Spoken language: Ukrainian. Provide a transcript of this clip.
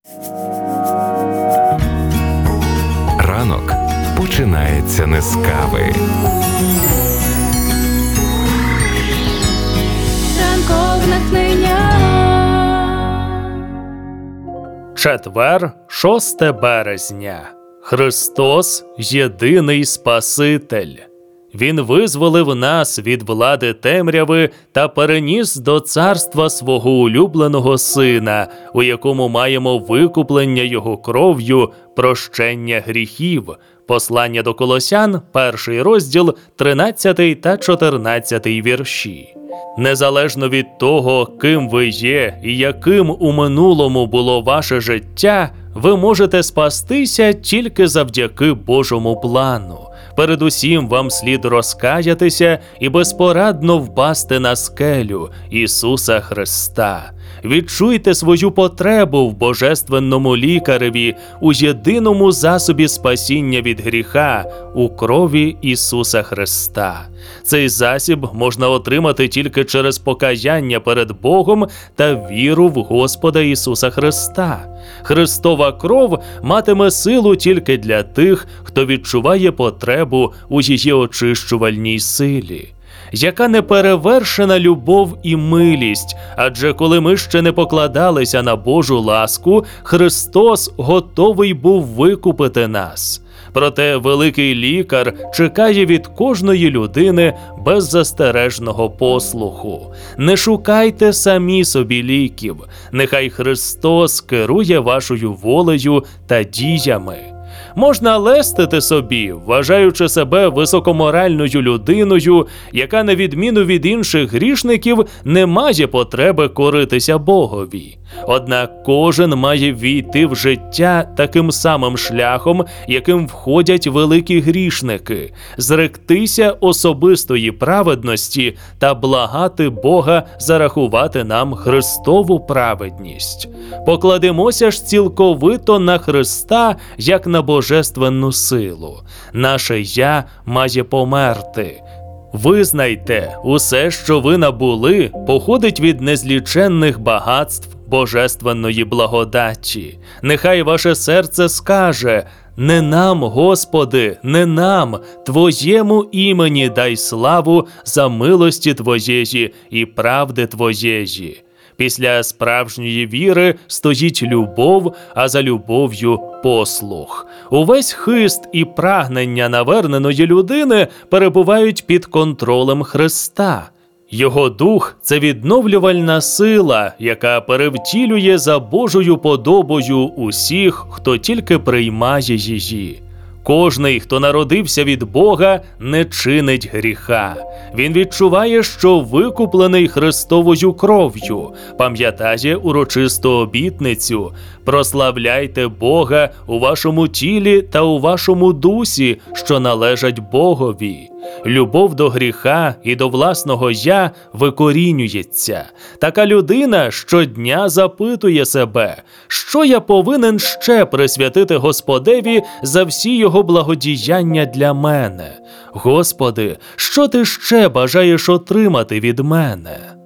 Ранок починається не з кави. Ранкове натхнення. Четвер, 6 березня. Христос – єдиний Спаситель. Він визволив нас від влади темряви та переніс до царства свого улюбленого Сина, у якому маємо викуплення Його кров'ю, прощення гріхів. Послання до Колосян, 1 розділ, 13 та 14 вірші. Незалежно від того, ким ви є і яким у минулому було ваше життя, ви можете спастися тільки завдяки Божому плану. Передусім вам слід розкаятися і безпорадно впасти на скелю Ісуса Христа. Відчуйте свою потребу в божественному лікареві, у єдиному засобі спасіння від гріха, у крові Ісуса Христа. Цей засіб можна отримати тільки через покаяння перед Богом та віру в Господа Ісуса Христа. Христова кров матиме силу тільки для тих, хто відчуває потребу у її очищувальній силі. Яка неперевершена любов і милість, адже коли ми ще не покладалися на Божу ласку, Христос готовий був викупити нас. Проте великий лікар чекає від кожної людини беззастережного послуху. Не шукайте самі собі ліків, нехай Христос керує вашою волею та діями. Можна лестити собі, вважаючи себе високоморальною людиною, яка, на відміну від інших грішників, не має потреби коритися Богові. Однак кожен має війти в життя таким самим шляхом, яким входять великі грішники, зректися особистої праведності та благати Бога зарахувати нам Христову праведність. Покладемося ж цілковито на Христа, як на божественну силу. Наше «я» має померти. Визнайте, усе, що ви набули, походить від незліченних багатств божественної благодаті. Нехай ваше серце скаже: «Не нам, Господи, не нам, Твоєму імені дай славу за милості Твоєї і правди Твоєї». Після справжньої віри стоїть любов, а за любов'ю – послух. Увесь хист і прагнення наверненої людини перебувають під контролем Христа. Його дух – це відновлювальна сила, яка перевтілює за Божою подобою усіх, хто тільки приймає її. Кожний, хто народився від Бога, не чинить гріха. Він відчуває, що викуплений Христовою кров'ю, пам'ятає урочисту обітницю: «Прославляйте Бога у вашому тілі та у вашому дусі, що належать Богові». Любов до гріха і до власного «я» викорінюється. Така людина щодня запитує себе: що я повинен ще присвятити Господеві за всі його благодіяння для мене? Господи, що ти ще бажаєш отримати від мене?